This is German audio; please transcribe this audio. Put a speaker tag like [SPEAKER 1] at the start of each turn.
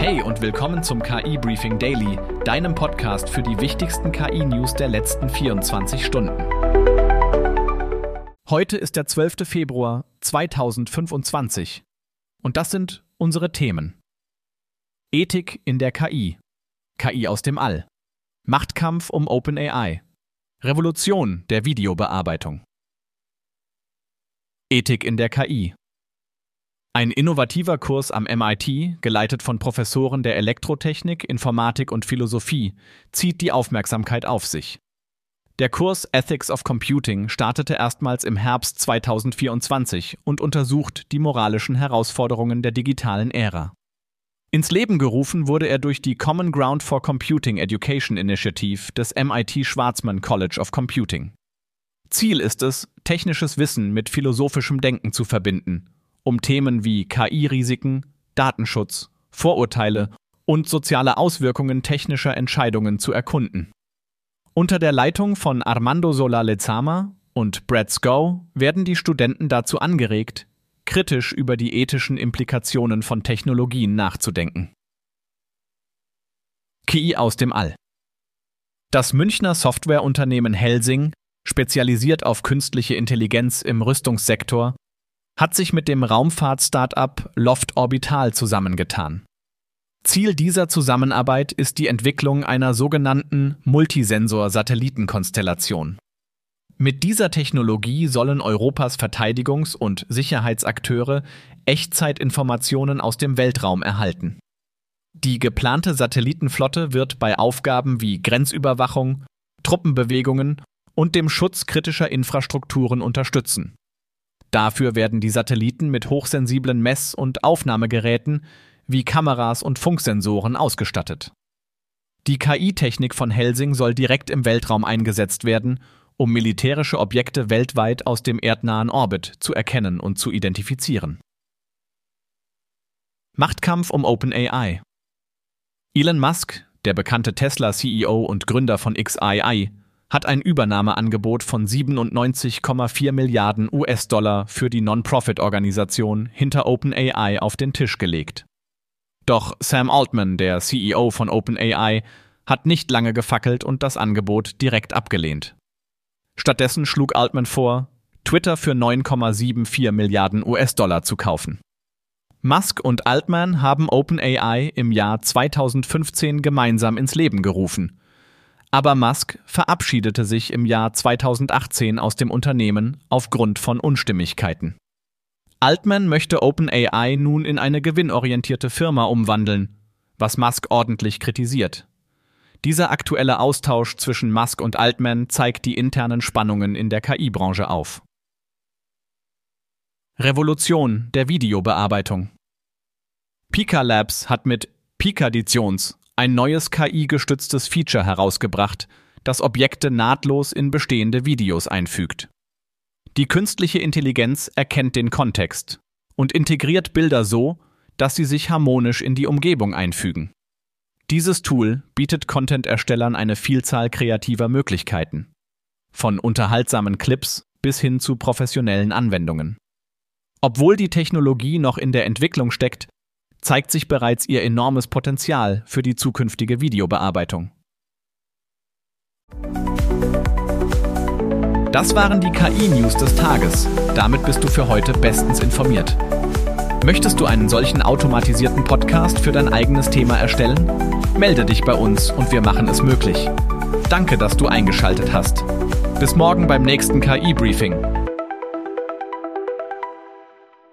[SPEAKER 1] Hey und willkommen zum KI Briefing Daily, deinem Podcast für die wichtigsten KI-News der letzten 24 Stunden. Heute ist der 12. Februar 2025 und das sind unsere Themen. Ethik in der KI, KI aus dem All, Machtkampf um OpenAI, Revolution der Videobearbeitung. Ethik in der KI. Ein innovativer Kurs am MIT, geleitet von Professoren der Elektrotechnik, Informatik und Philosophie, zieht die Aufmerksamkeit auf sich. Der Kurs Ethics of Computing startete erstmals im Herbst 2024 und untersucht die moralischen Herausforderungen der digitalen Ära. Ins Leben gerufen wurde er durch die Common Ground for Computing Education Initiative des MIT Schwarzman College of Computing. Ziel ist es, technisches Wissen mit philosophischem Denken zu verbinden, um Themen wie KI-Risiken, Datenschutz, Vorurteile und soziale Auswirkungen technischer Entscheidungen zu erkunden. Unter der Leitung von Armando Sola-Lezama und Brad Scow werden die Studenten dazu angeregt, kritisch über die ethischen Implikationen von Technologien nachzudenken. KI aus dem All. Das Münchner Softwareunternehmen Helsing, spezialisiert auf künstliche Intelligenz im Rüstungssektor, hat sich mit dem Raumfahrt-Startup Loft Orbital zusammengetan. Ziel dieser Zusammenarbeit ist die Entwicklung einer sogenannten Multisensor-Satellitenkonstellation. Mit dieser Technologie sollen Europas Verteidigungs- und Sicherheitsakteure Echtzeitinformationen aus dem Weltraum erhalten. Die geplante Satellitenflotte wird bei Aufgaben wie Grenzüberwachung, Truppenbewegungen und dem Schutz kritischer Infrastrukturen unterstützen. Dafür werden die Satelliten mit hochsensiblen Mess- und Aufnahmegeräten wie Kameras und Funksensoren ausgestattet. Die KI-Technik von Helsing soll direkt im Weltraum eingesetzt werden, um militärische Objekte weltweit aus dem erdnahen Orbit zu erkennen und zu identifizieren. Machtkampf um OpenAI. Elon Musk, der bekannte Tesla-CEO und Gründer von XAI, hat ein Übernahmeangebot von 97,4 Milliarden US-Dollar für die Non-Profit-Organisation hinter OpenAI auf den Tisch gelegt. Doch Sam Altman, der CEO von OpenAI, hat nicht lange gefackelt und das Angebot direkt abgelehnt. Stattdessen schlug Altman vor, Twitter für 9,74 Milliarden US-Dollar zu kaufen. Musk und Altman haben OpenAI im Jahr 2015 gemeinsam ins Leben gerufen. Aber Musk verabschiedete sich im Jahr 2018 aus dem Unternehmen aufgrund von Unstimmigkeiten. Altman möchte OpenAI nun in eine gewinnorientierte Firma umwandeln, was Musk ordentlich kritisiert. Dieser aktuelle Austausch zwischen Musk und Altman zeigt die internen Spannungen in der KI-Branche auf. Revolution der Videobearbeitung. Pika Labs hat mit Pikadditions ein neues KI-gestütztes Feature herausgebracht, das Objekte nahtlos in bestehende Videos einfügt. Die künstliche Intelligenz erkennt den Kontext und integriert Bilder so, dass sie sich harmonisch in die Umgebung einfügen. Dieses Tool bietet Content-Erstellern eine Vielzahl kreativer Möglichkeiten, von unterhaltsamen Clips bis hin zu professionellen Anwendungen. Obwohl die Technologie noch in der Entwicklung steckt, zeigt sich bereits ihr enormes Potenzial für die zukünftige Videobearbeitung. Das waren die KI-News des Tages. Damit bist du für heute bestens informiert. Möchtest du einen solchen automatisierten Podcast für dein eigenes Thema erstellen? Melde dich bei uns und wir machen es möglich. Danke, dass du eingeschaltet hast. Bis morgen beim nächsten KI-Briefing.